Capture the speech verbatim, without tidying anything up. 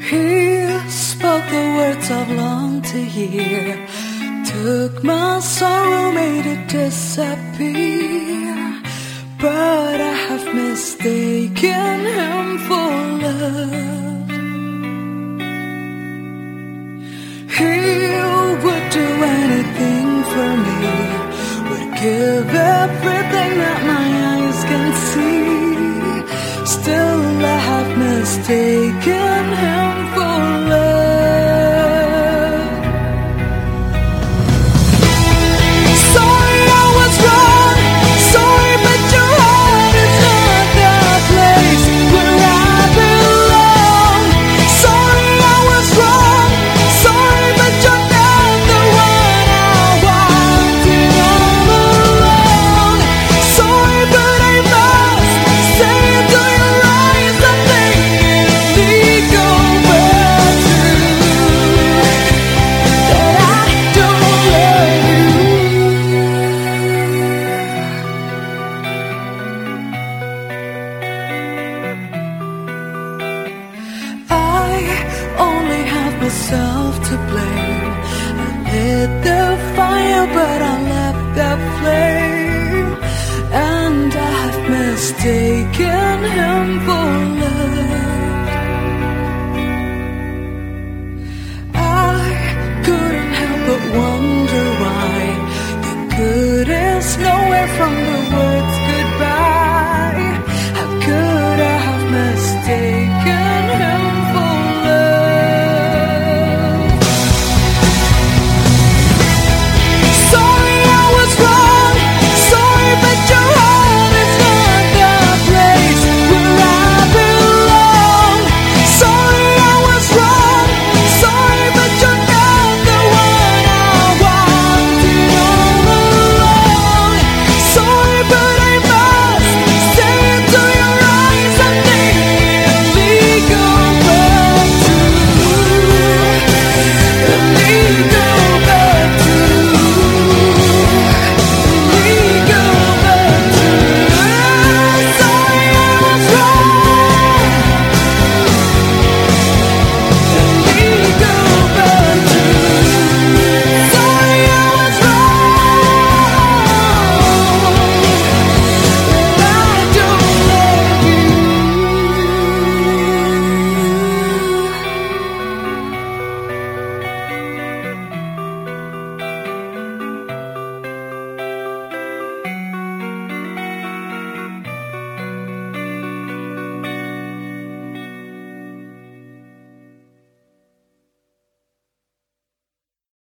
He spoke the words I've longed to hear, took my sorrow, made it disappear. But I have mistaken him for love. He would do anything for me, would give everything that my eyes can see. Still I have mistaken him for love. Sorry I was wrong, sorry but your heart is not the place where I belong. Sorry I was wrong, sorry but you're not the one I wanted all along. Sorry but I must say it to your eyes, something illegal but true, that I don't love you. I only have myself to blame. I lit the fire, but I left the flame, and I have mistaken him for